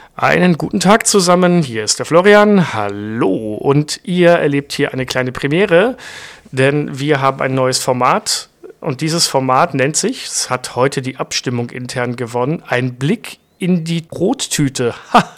Einen guten Tag zusammen, hier ist der Florian, hallo, und ihr erlebt hier eine kleine Premiere, denn wir haben ein neues Format und dieses Format nennt sich, es hat heute die Abstimmung intern gewonnen, ein Blick in die Brottüte.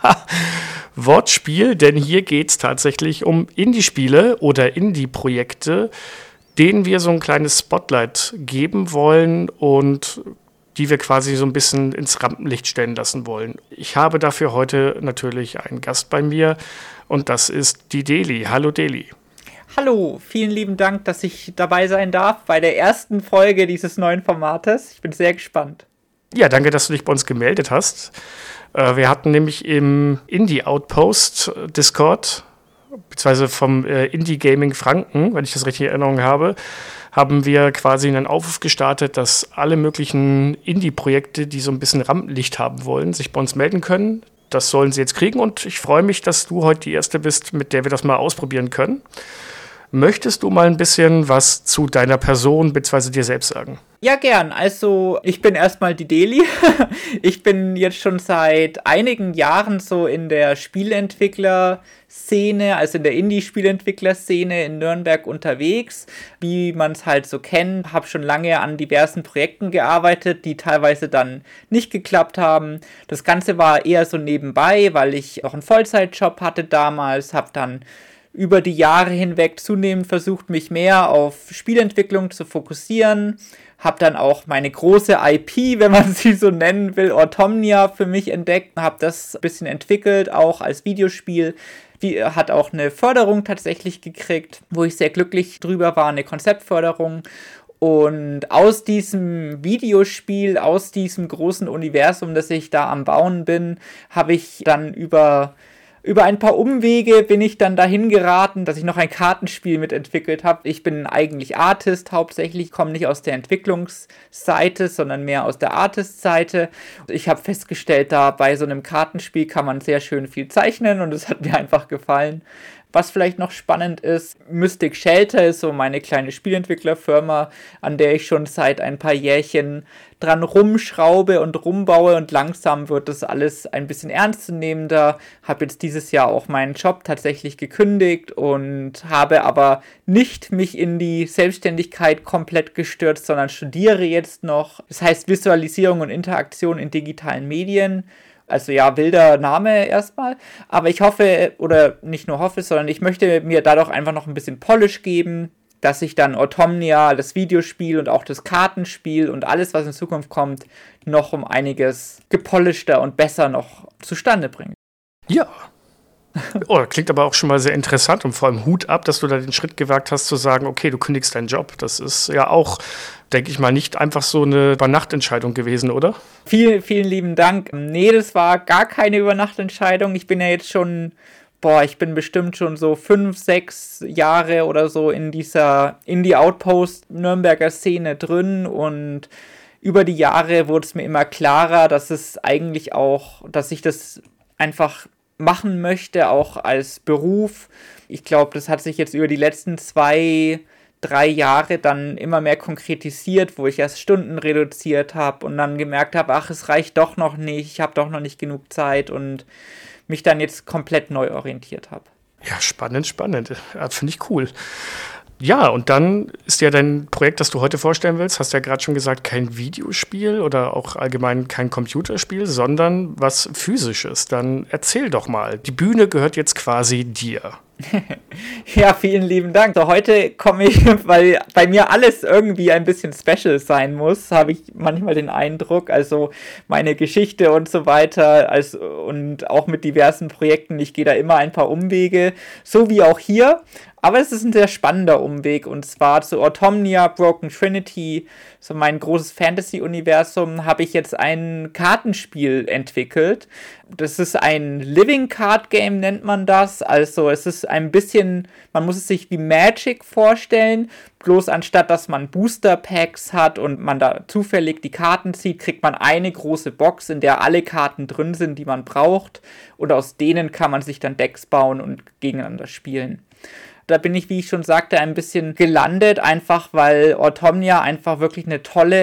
Wortspiel, denn hier geht es tatsächlich um Indie-Spiele oder Indie-Projekte, denen wir so ein kleines Spotlight geben wollen und die wir quasi so ein bisschen ins Rampenlicht stellen lassen wollen. Ich habe dafür heute natürlich einen Gast bei mir und das ist die Deli. Hallo Deli. Hallo, vielen lieben Dank, dass ich dabei sein darf bei der ersten Folge dieses neuen Formates. Ich bin sehr gespannt. Ja, danke, dass du dich bei uns gemeldet hast. Wir hatten nämlich im Indie Outpost Discord, beziehungsweise vom Indie Gaming Franken, wenn ich das richtig in Erinnerung habe, haben wir quasi einen Aufruf gestartet, dass alle möglichen Indie-Projekte, die so ein bisschen Rampenlicht haben wollen, sich bei uns melden können. Das sollen sie jetzt kriegen und ich freue mich, dass du heute die Erste bist, mit der wir das mal ausprobieren können. Möchtest du mal ein bisschen was zu deiner Person bzw. dir selbst sagen? Ja, gern. Also, ich bin erstmal die Deli. Ich bin jetzt schon seit einigen Jahren so in der Spieleentwickler-Szene, also in der Indie-Spieleentwickler-Szene in Nürnberg unterwegs, wie man es halt so kennt. Habe schon lange an diversen Projekten gearbeitet, die teilweise dann nicht geklappt haben. Das Ganze war eher so nebenbei, weil ich auch einen Vollzeitjob hatte damals, habe dann über die Jahre hinweg zunehmend versucht, mich mehr auf Spielentwicklung zu fokussieren. Habe dann auch meine große IP, wenn man sie so nennen will, Automnia für mich entdeckt. Habe das ein bisschen entwickelt, auch als Videospiel. Die hat auch eine Förderung tatsächlich gekriegt, wo ich sehr glücklich drüber war, eine Konzeptförderung. Und aus diesem Videospiel, aus diesem großen Universum, das ich da am Bauen bin, habe ich dann über ein paar Umwege bin ich dann dahin geraten, dass ich noch ein Kartenspiel mitentwickelt habe. Ich bin eigentlich Artist hauptsächlich, komme nicht aus der Entwicklungsseite, sondern mehr aus der Artist-Seite. Ich habe festgestellt, da bei so einem Kartenspiel kann man sehr schön viel zeichnen und es hat mir einfach gefallen. Was vielleicht noch spannend ist, Mystic Shelter ist so meine kleine Spielentwicklerfirma, an der ich schon seit ein paar Jährchen dran rumschraube und rumbaue und langsam wird das alles ein bisschen ernstzunehmender. Habe jetzt dieses Jahr auch meinen Job tatsächlich gekündigt und habe aber nicht mich in die Selbstständigkeit komplett gestürzt, sondern studiere jetzt noch. Das heißt Visualisierung und Interaktion in digitalen Medien. Also ja, wilder Name erstmal, aber ich hoffe, oder nicht nur hoffe, sondern ich möchte mir dadurch einfach noch ein bisschen Polish geben, dass ich dann Automnia, das Videospiel und auch das Kartenspiel und alles, was in Zukunft kommt, noch um einiges gepolischter und besser noch zustande bringe. Ja. Oh, klingt aber auch schon mal sehr interessant und vor allem Hut ab, dass du da den Schritt gewagt hast zu sagen, okay, du kündigst deinen Job. Das ist ja auch, denke ich mal, nicht einfach so eine Übernachtentscheidung gewesen, oder? Vielen, vielen lieben Dank. Nee, das war gar keine Übernachtentscheidung. Ich bin ja jetzt schon, ich bin bestimmt schon so 5, 6 Jahre oder so in dieser Indie-Outpost Nürnberger Szene drin und über die Jahre wurde es mir immer klarer, dass es eigentlich auch, dass ich das einfach machen möchte, auch als Beruf. Ich glaube, das hat sich jetzt über die letzten 2, 3 Jahre dann immer mehr konkretisiert, wo ich erst Stunden reduziert habe und dann gemerkt habe, ach, es reicht doch noch nicht, ich habe doch noch nicht genug Zeit und mich dann jetzt komplett neu orientiert habe. Ja, spannend. Ja, finde ich cool. Ja, und dann ist ja dein Projekt, das du heute vorstellen willst, hast ja gerade schon gesagt, kein Videospiel oder auch allgemein kein Computerspiel, sondern was Physisches. Dann erzähl doch mal. Die Bühne gehört jetzt quasi dir. Ja, vielen lieben Dank. So, heute komme ich, weil bei mir alles irgendwie ein bisschen special sein muss, habe ich manchmal den Eindruck. Also meine Geschichte und so weiter und auch mit diversen Projekten. Ich gehe da immer ein paar Umwege, so wie auch hier. Aber es ist ein sehr spannender Umweg und zwar zu Automnia, Broken Trinity, so mein großes Fantasy-Universum, habe ich jetzt ein Kartenspiel entwickelt. Das ist ein Living Card Game, nennt man das. Also es ist ein bisschen, man muss es sich wie Magic vorstellen, bloß anstatt dass man Booster Packs hat und man da zufällig die Karten zieht, kriegt man eine große Box, in der alle Karten drin sind, die man braucht und aus denen kann man sich dann Decks bauen und gegeneinander spielen. Da bin ich, wie ich schon sagte, ein bisschen gelandet, einfach weil Automnia einfach wirklich eine tolle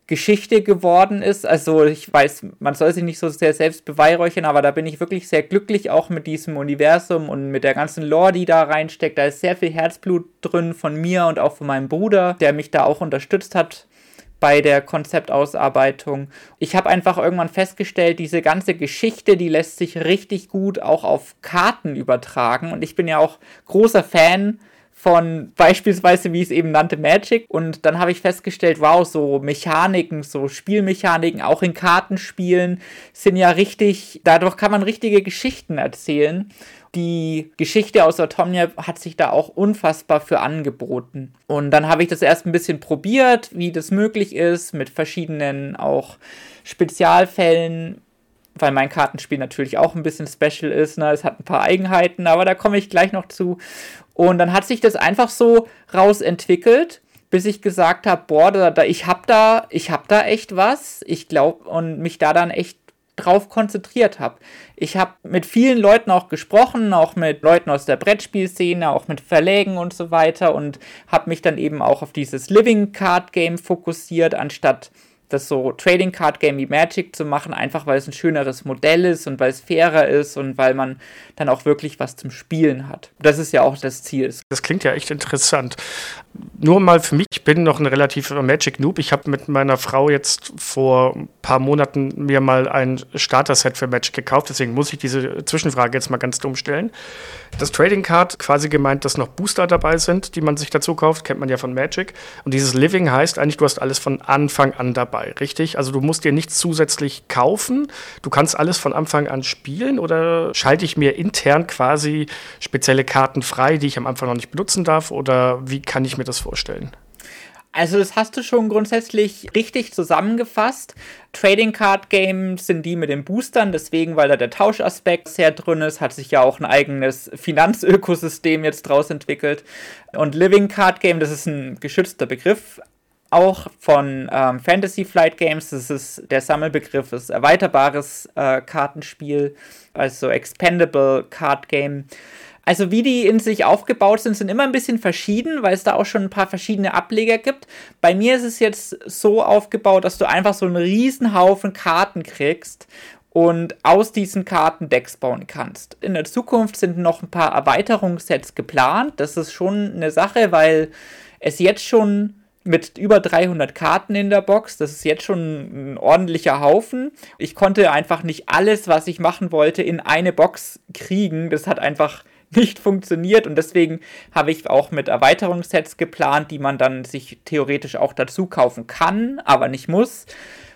Geschichte geworden ist. Also ich weiß, man soll sich nicht so sehr selbst beweihräuchern, aber da bin ich wirklich sehr glücklich auch mit diesem Universum und mit der ganzen Lore, die da reinsteckt. Da ist sehr viel Herzblut drin von mir und auch von meinem Bruder, der mich da auch unterstützt hat bei der Konzeptausarbeitung. Ich habe einfach irgendwann festgestellt, diese ganze Geschichte, die lässt sich richtig gut auch auf Karten übertragen und ich bin ja auch großer Fan von beispielsweise, wie ich es eben nannte, Magic. Und dann habe ich festgestellt, wow, so Mechaniken, so Spielmechaniken, auch in Kartenspielen, sind ja richtig, dadurch kann man richtige Geschichten erzählen. Die Geschichte aus Atomnia hat sich da auch unfassbar für angeboten. Und dann habe ich das erst ein bisschen probiert, wie das möglich ist, mit verschiedenen auch Spezialfällen, weil mein Kartenspiel natürlich auch ein bisschen special ist, ne? Es hat ein paar Eigenheiten, aber da komme ich gleich noch zu. Und dann hat sich das einfach so rausentwickelt, bis ich gesagt habe, boah, ich hab da echt was, ich glaube, und mich da dann echt drauf konzentriert habe. Ich habe mit vielen Leuten auch gesprochen, auch mit Leuten aus der Brettspielszene, auch mit Verlägen und so weiter und habe mich dann eben auch auf dieses Living Card Game fokussiert, anstatt das so Trading Card Game wie Magic zu machen, einfach weil es ein schöneres Modell ist und weil es fairer ist und weil man dann auch wirklich was zum Spielen hat. Das ist ja auch das Ziel. Das klingt ja echt interessant. Nur mal für mich, ich bin noch ein relativer Magic-Noob. Ich habe mit meiner Frau jetzt vor ein paar Monaten mir mal ein Starter-Set für Magic gekauft, deswegen muss ich diese Zwischenfrage jetzt mal ganz dumm stellen. Das Trading Card, quasi gemeint, dass noch Booster dabei sind, die man sich dazu kauft, kennt man ja von Magic. Und dieses Living heißt eigentlich, du hast alles von Anfang an dabei, richtig? Also du musst dir nichts zusätzlich kaufen, du kannst alles von Anfang an spielen oder schalte ich mir intern quasi spezielle Karten frei, die ich am Anfang noch nicht benutzen darf oder wie kann ich mir das vorstellen? Also das hast du schon grundsätzlich richtig zusammengefasst. Trading Card Games sind die mit den Boostern, deswegen, weil da der Tauschaspekt sehr drin ist, hat sich ja auch ein eigenes Finanzökosystem jetzt draus entwickelt. Und Living Card Game, das ist ein geschützter Begriff, auch von Fantasy Flight Games. Das ist der Sammelbegriff, ist erweiterbares Kartenspiel, also Expandable Card Game. Also wie die in sich aufgebaut sind immer ein bisschen verschieden, weil es da auch schon ein paar verschiedene Ableger gibt. Bei mir ist es jetzt so aufgebaut, dass du einfach so einen riesen Haufen Karten kriegst und aus diesen Karten Decks bauen kannst. In der Zukunft sind noch ein paar Erweiterungssets geplant. Das ist schon eine Sache, weil es jetzt schon mit über 300 Karten in der Box, das ist jetzt schon ein ordentlicher Haufen. Ich konnte einfach nicht alles, was ich machen wollte, in eine Box kriegen. Das hat einfach nicht funktioniert und deswegen habe ich auch mit Erweiterungssets geplant, die man dann sich theoretisch auch dazu kaufen kann, aber nicht muss.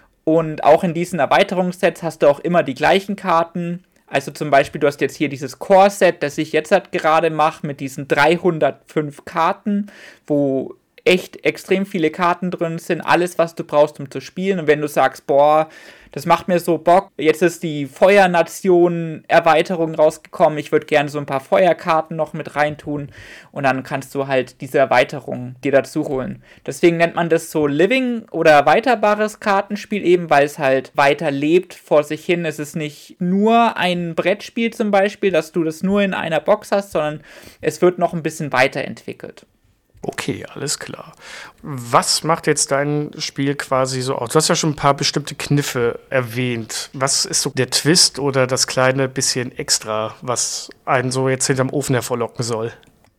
Und auch in diesen Erweiterungssets hast du auch immer die gleichen Karten. Also zum Beispiel, du hast jetzt hier dieses Core-Set, das ich jetzt halt gerade mache mit diesen 305 Karten, wo echt extrem viele Karten drin sind, alles, was du brauchst, um zu spielen. Und wenn du sagst, boah, das macht mir so Bock, jetzt ist die Feuernation-Erweiterung rausgekommen, ich würde gerne so ein paar Feuerkarten noch mit reintun und dann kannst du halt diese Erweiterung dir dazu holen. Deswegen nennt man das so Living- oder erweiterbares Kartenspiel, eben weil es halt weiter lebt vor sich hin. Es ist nicht nur ein Brettspiel zum Beispiel, dass du das nur in einer Box hast, sondern es wird noch ein bisschen weiterentwickelt. Okay, alles klar. Was macht jetzt dein Spiel quasi so aus? Du hast ja schon ein paar bestimmte Kniffe erwähnt. Was ist so der Twist oder das kleine bisschen Extra, was einen so jetzt hinterm Ofen hervorlocken soll?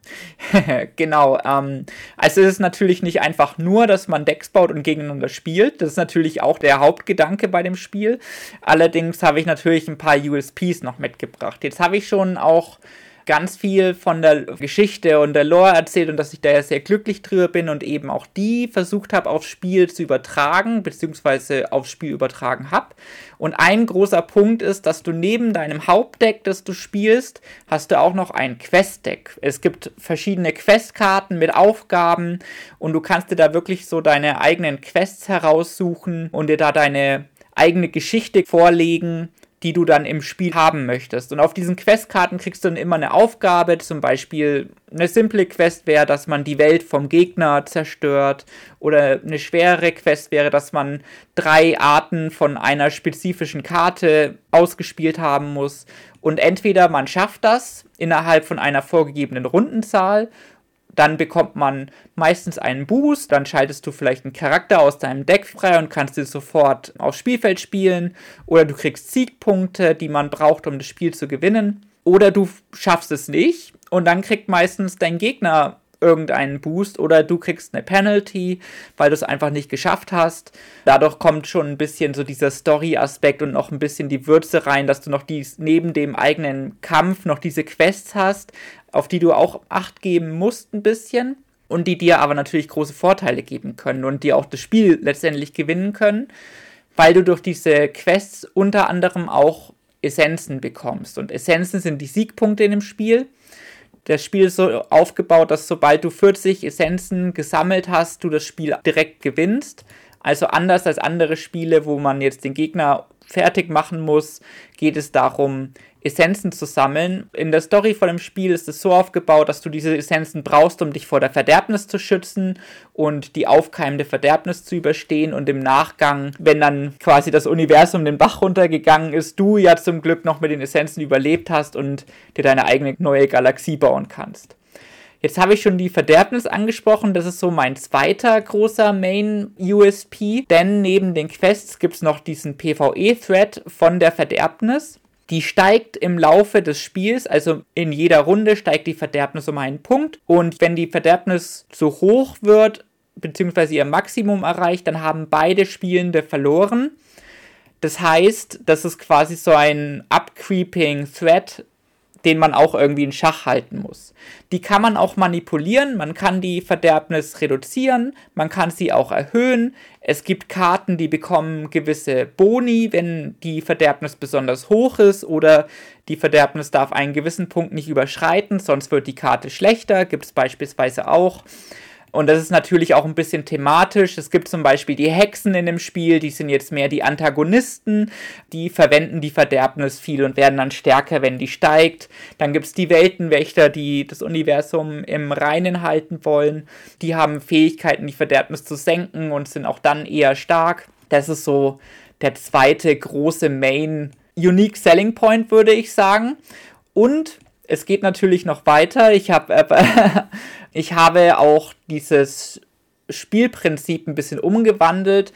Genau, also es ist natürlich nicht einfach nur, dass man Decks baut und gegeneinander spielt. Das ist natürlich auch der Hauptgedanke bei dem Spiel. Allerdings habe ich natürlich ein paar USPs noch mitgebracht. Jetzt habe ich schon auch ganz viel von der Geschichte und der Lore erzählt und dass ich da ja sehr glücklich drüber bin und eben auch die versucht habe, aufs Spiel zu übertragen, beziehungsweise aufs Spiel übertragen habe. Und ein großer Punkt ist, dass du neben deinem Hauptdeck, das du spielst, hast du auch noch ein Questdeck. Es gibt verschiedene Questkarten mit Aufgaben und du kannst dir da wirklich so deine eigenen Quests heraussuchen und dir da deine eigene Geschichte vorlegen, die du dann im Spiel haben möchtest. Und auf diesen Questkarten kriegst du dann immer eine Aufgabe, zum Beispiel eine simple Quest wäre, dass man die Welt vom Gegner zerstört oder eine schwere Quest wäre, dass man 3 Arten von einer spezifischen Karte ausgespielt haben muss und entweder man schafft das innerhalb von einer vorgegebenen Rundenzahl Dann bekommt man meistens einen Boost, dann schaltest du vielleicht einen Charakter aus deinem Deck frei und kannst ihn sofort aufs Spielfeld spielen. Oder du kriegst Siegpunkte, die man braucht, um das Spiel zu gewinnen. Oder du schaffst es nicht und dann kriegt meistens dein Gegner irgendeinen Boost oder du kriegst eine Penalty, weil du es einfach nicht geschafft hast. Dadurch kommt schon ein bisschen so dieser Story-Aspekt und noch ein bisschen die Würze rein, dass du noch neben dem eigenen Kampf noch diese Quests hast, auf die du auch Acht geben musst ein bisschen und die dir aber natürlich große Vorteile geben können und die auch das Spiel letztendlich gewinnen können, weil du durch diese Quests unter anderem auch Essenzen bekommst. Und Essenzen sind die Siegpunkte in dem Spiel. Das Spiel ist so aufgebaut, dass sobald du 40 Essenzen gesammelt hast, du das Spiel direkt gewinnst. Also anders als andere Spiele, wo man jetzt den Gegner fertig machen muss, geht es darum, Essenzen zu sammeln. In der Story von dem Spiel ist es so aufgebaut, dass du diese Essenzen brauchst, um dich vor der Verderbnis zu schützen und die aufkeimende Verderbnis zu überstehen. Und im Nachgang, wenn dann quasi das Universum den Bach runtergegangen ist, du ja zum Glück noch mit den Essenzen überlebt hast und dir deine eigene neue Galaxie bauen kannst. Jetzt habe ich schon die Verderbnis angesprochen, das ist so mein zweiter großer Main-USP, denn neben den Quests gibt es noch diesen PvE-Thread von der Verderbnis. Die steigt im Laufe des Spiels, also in jeder Runde steigt die Verderbnis um einen Punkt und wenn die Verderbnis so hoch wird, beziehungsweise ihr Maximum erreicht, dann haben beide Spielende verloren. Das heißt, das ist quasi so ein upcreeping Thread, den man auch irgendwie in Schach halten muss. Die kann man auch manipulieren, man kann die Verderbnis reduzieren, man kann sie auch erhöhen. Es gibt Karten, die bekommen gewisse Boni, wenn die Verderbnis besonders hoch ist oder die Verderbnis darf einen gewissen Punkt nicht überschreiten, sonst wird die Karte schlechter, gibt es beispielsweise auch. Und das ist natürlich auch ein bisschen thematisch. Es gibt zum Beispiel die Hexen in dem Spiel, die sind jetzt mehr die Antagonisten, die verwenden die Verderbnis viel und werden dann stärker, wenn die steigt. Dann gibt es die Weltenwächter, die das Universum im Reinen halten wollen. Die haben Fähigkeiten, die Verderbnis zu senken und sind auch dann eher stark. Das ist so der zweite große Main Unique Selling Point, würde ich sagen. Und es geht natürlich noch weiter. Ich habe auch dieses Spielprinzip ein bisschen umgewandelt,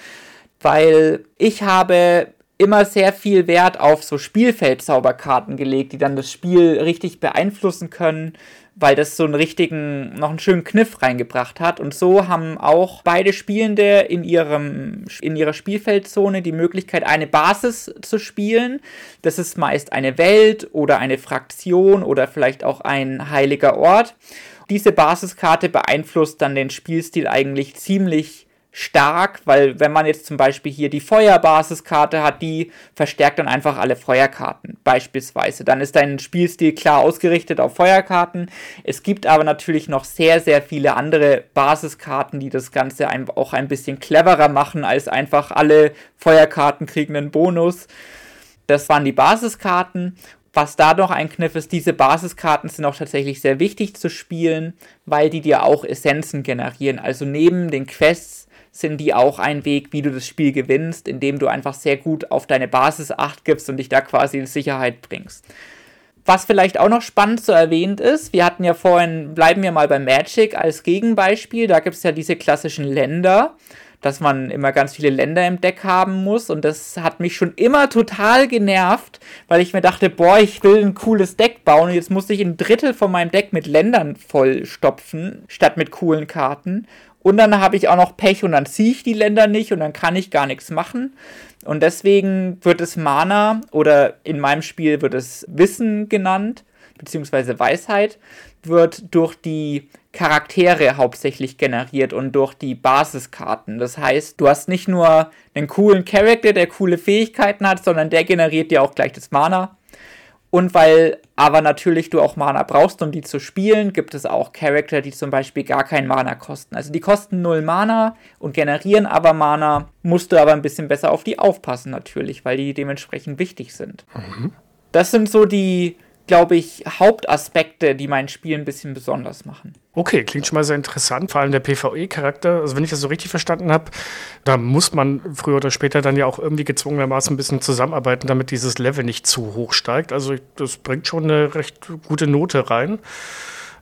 weil ich habe immer sehr viel Wert auf so Spielfeldzauberkarten gelegt, die dann das Spiel richtig beeinflussen können, weil das so noch einen schönen Kniff reingebracht hat. Und so haben auch beide Spielende in ihrer Spielfeldzone die Möglichkeit, eine Basis zu spielen. Das ist meist eine Welt oder eine Fraktion oder vielleicht auch ein heiliger Ort. Diese Basiskarte beeinflusst dann den Spielstil eigentlich ziemlich stark, weil wenn man jetzt zum Beispiel hier die Feuerbasiskarte hat, die verstärkt dann einfach alle Feuerkarten beispielsweise. Dann ist dein Spielstil klar ausgerichtet auf Feuerkarten. Es gibt aber natürlich noch sehr, sehr viele andere Basiskarten, die das Ganze auch ein bisschen cleverer machen, als einfach alle Feuerkarten kriegen einen Bonus. Das waren die Basiskarten. Was da noch ein Kniff ist, diese Basiskarten sind auch tatsächlich sehr wichtig zu spielen, weil die dir auch Essenzen generieren. Also neben den Quests sind die auch ein Weg, wie du das Spiel gewinnst, indem du einfach sehr gut auf deine Basis Acht gibst und dich da quasi in Sicherheit bringst. Was vielleicht auch noch spannend zu erwähnen ist, wir hatten ja vorhin, bleiben wir mal bei Magic als Gegenbeispiel, da gibt es ja diese klassischen Länder, dass man immer ganz viele Länder im Deck haben muss und das hat mich schon immer total genervt, weil ich mir dachte, boah, ich will ein cooles Deck bauen und jetzt muss ich ein Drittel von meinem Deck mit Ländern vollstopfen, statt mit coolen Karten. Und dann habe ich auch noch Pech und dann ziehe ich die Länder nicht und dann kann ich gar nichts machen. Und deswegen wird es Mana oder in meinem Spiel wird es Wissen genannt, beziehungsweise Weisheit, wird durch die Charaktere hauptsächlich generiert und durch die Basiskarten. Das heißt, du hast nicht nur einen coolen Charakter, der coole Fähigkeiten hat, sondern der generiert dir auch gleich das Mana. Und weil aber natürlich du auch Mana brauchst, um die zu spielen, gibt es auch Charakter, die zum Beispiel gar kein Mana kosten. Also die kosten 0 Mana und generieren aber Mana, musst du aber ein bisschen besser auf die aufpassen natürlich, weil die dementsprechend wichtig sind. Mhm. Das sind so die, glaube ich, Hauptaspekte, die mein Spiel ein bisschen besonders machen. Okay, klingt schon mal sehr interessant, vor allem der PvE-Charakter. Also wenn ich das so richtig verstanden habe, da muss man früher oder später dann ja auch irgendwie gezwungenermaßen ein bisschen zusammenarbeiten, damit dieses Level nicht zu hoch steigt. Also das bringt schon eine recht gute Note rein.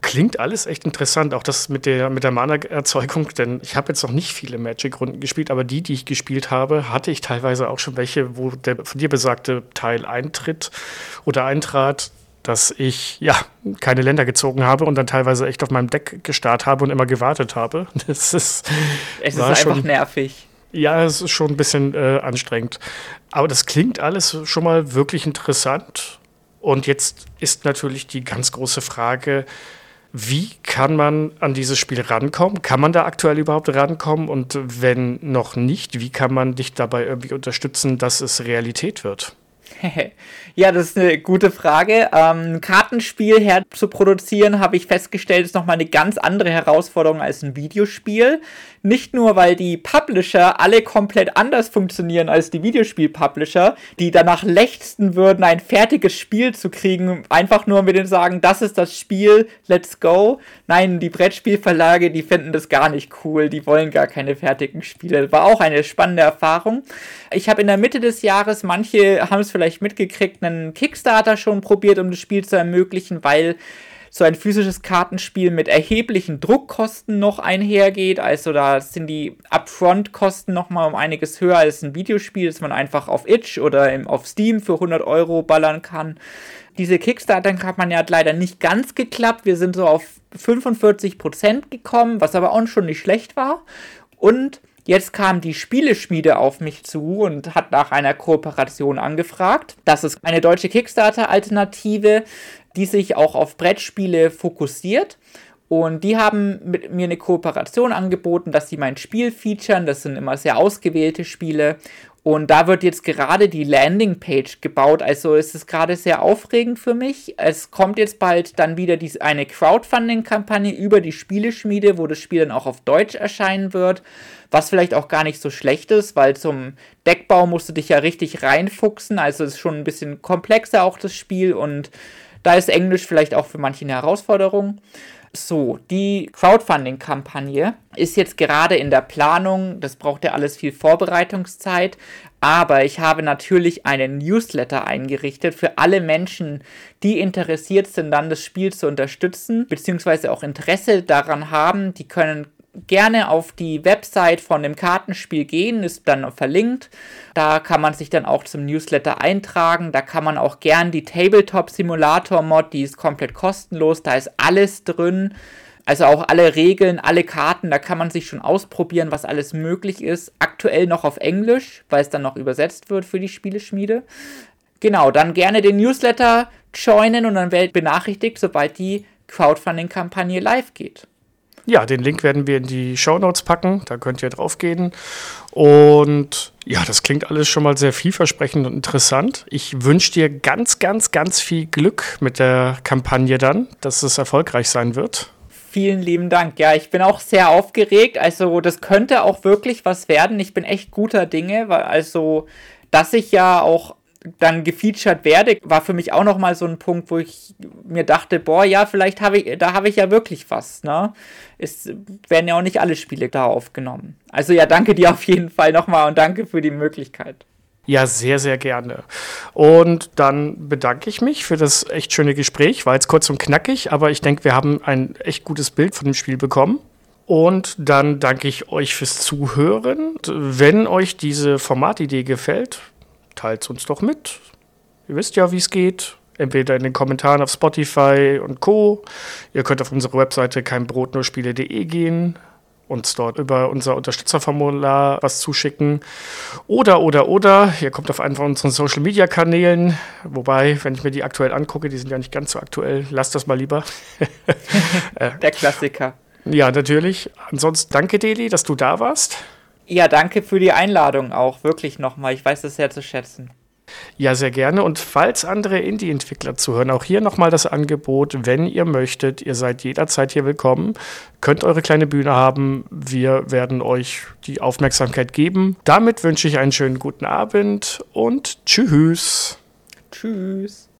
Klingt alles echt interessant, auch das mit der Mana-Erzeugung, denn ich habe jetzt noch nicht viele Magic-Runden gespielt, aber die ich gespielt habe, hatte ich teilweise auch schon welche, wo der von dir besagte Teil eintrat, dass ich keine Länder gezogen habe und dann teilweise echt auf meinem Deck gestarrt habe und immer gewartet habe. Es ist einfach nervig. Ja, es ist schon ein bisschen anstrengend. Aber das klingt alles schon mal wirklich interessant. Und jetzt ist natürlich die ganz große Frage, wie kann man an dieses Spiel rankommen? Kann man da aktuell überhaupt rankommen? Und wenn noch nicht, wie kann man dich dabei irgendwie unterstützen, dass es Realität wird? Ja, das ist eine gute Frage. Ein Kartenspiel herzuproduzieren, habe ich festgestellt, ist nochmal eine ganz andere Herausforderung als ein Videospiel. Nicht nur, weil die Publisher alle komplett anders funktionieren als die Videospiel-Publisher, die danach lechzen würden, ein fertiges Spiel zu kriegen, einfach nur mit denen sagen, das ist das Spiel, let's go. Nein, die Brettspielverlage, die finden das gar nicht cool, die wollen gar keine fertigen Spiele. War auch eine spannende Erfahrung. Ich habe in der Mitte des Jahres, manche haben es vielleicht mitgekriegt, einen Kickstarter schon probiert, um das Spiel zu ermöglichen, weil so ein physisches Kartenspiel mit erheblichen Druckkosten noch einhergeht. Also da sind die Upfront-Kosten nochmal um einiges höher als ein Videospiel, das man einfach auf itch oder auf Steam für 100 € ballern kann. Diese Kickstarter-Kampagne hat leider nicht ganz geklappt. Wir sind so auf 45% gekommen, was aber auch schon nicht schlecht war. Und jetzt kam die Spieleschmiede auf mich zu und hat nach einer Kooperation angefragt. Das ist eine deutsche Kickstarter-Alternative, die sich auch auf Brettspiele fokussiert. Und die haben mit mir eine Kooperation angeboten, dass sie mein Spiel featuren. Das sind immer sehr ausgewählte Spiele. Und da wird jetzt gerade die Landingpage gebaut. Also ist es gerade sehr aufregend für mich. Es kommt jetzt bald dann wieder eine Crowdfunding-Kampagne über die Spieleschmiede, wo das Spiel dann auch auf Deutsch erscheinen wird. Was vielleicht auch gar nicht so schlecht ist, weil zum Deckbau musst du dich ja richtig reinfuchsen. Also ist schon ein bisschen komplexer auch das Spiel. Und da ist Englisch vielleicht auch für manche eine Herausforderung. So, die Crowdfunding-Kampagne ist jetzt gerade in der Planung. Das braucht ja alles viel Vorbereitungszeit. Aber ich habe natürlich einen Newsletter eingerichtet für alle Menschen, die interessiert sind, dann das Spiel zu unterstützen, beziehungsweise auch Interesse daran haben. Die können gerne auf die Website von dem Kartenspiel gehen, ist dann verlinkt. Da kann man sich dann auch zum Newsletter eintragen. Da kann man auch gern die Tabletop-Simulator-Mod, die ist komplett kostenlos, da ist alles drin. Also auch alle Regeln, alle Karten, da kann man sich schon ausprobieren, was alles möglich ist. Aktuell noch auf Englisch, weil es dann noch übersetzt wird für die Spieleschmiede. Genau, dann gerne den Newsletter joinen und dann werdet ihr benachrichtigt, sobald die Crowdfunding-Kampagne live geht. Ja, den Link werden wir in die Shownotes packen, da könnt ihr drauf gehen. Und ja, das klingt alles schon mal sehr vielversprechend und interessant. Ich wünsche dir ganz, ganz, ganz viel Glück mit der Kampagne dann, dass es erfolgreich sein wird. Vielen lieben Dank. Ja, ich bin auch sehr aufgeregt. Also das könnte auch wirklich was werden. Ich bin echt guter Dinge, weil also, dass ich ja auch dann gefeatured werde, war für mich auch nochmal so ein Punkt, wo ich mir dachte, boah, ja, vielleicht habe ich ja wirklich was, ne? Es werden ja auch nicht alle Spiele da aufgenommen. Also ja, danke dir auf jeden Fall nochmal und danke für die Möglichkeit. Ja, sehr, sehr gerne. Und dann bedanke ich mich für das echt schöne Gespräch. War jetzt kurz und knackig, aber ich denke, wir haben ein echt gutes Bild von dem Spiel bekommen. Und dann danke ich euch fürs Zuhören. Wenn euch diese Formatidee gefällt, teilt es uns doch mit. Ihr wisst ja, wie es geht. Entweder in den Kommentaren auf Spotify und Co. Ihr könnt auf unsere Webseite keinbrotnurspiele.de gehen, uns dort über unser Unterstützerformular was zuschicken. Oder, ihr kommt auf einen von unseren Social-Media-Kanälen. Wobei, wenn ich mir die aktuell angucke, die sind ja nicht ganz so aktuell. Lasst das mal lieber. Der Klassiker. Ja, natürlich. Ansonsten danke, Deli, dass du da warst. Ja, danke für die Einladung auch, wirklich nochmal. Ich weiß das sehr zu schätzen. Ja, sehr gerne. Und falls andere Indie-Entwickler zuhören, auch hier nochmal das Angebot, wenn ihr möchtet, ihr seid jederzeit hier willkommen, könnt eure kleine Bühne haben. Wir werden euch die Aufmerksamkeit geben. Damit wünsche ich einen schönen guten Abend und tschüss. Tschüss.